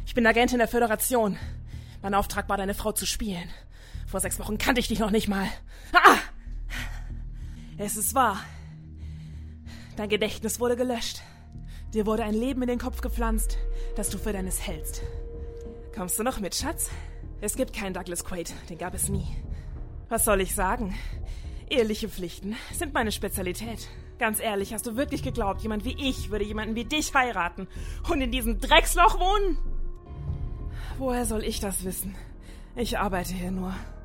Ich bin Agentin der Föderation. Mein Auftrag war, deine Frau zu spielen. Vor 6 Wochen kannte ich dich noch nicht mal. Ah! Es ist wahr. Dein Gedächtnis wurde gelöscht. Dir wurde ein Leben in den Kopf gepflanzt, das du für deines hältst. Kommst du noch mit, Schatz? Es gibt keinen Douglas Quaid, den gab es nie. Was soll ich sagen? Eheliche Pflichten sind meine Spezialität. Ganz ehrlich, hast du wirklich geglaubt, jemand wie ich würde jemanden wie dich heiraten und in diesem Drecksloch wohnen? Woher soll ich das wissen? Ich arbeite hier nur.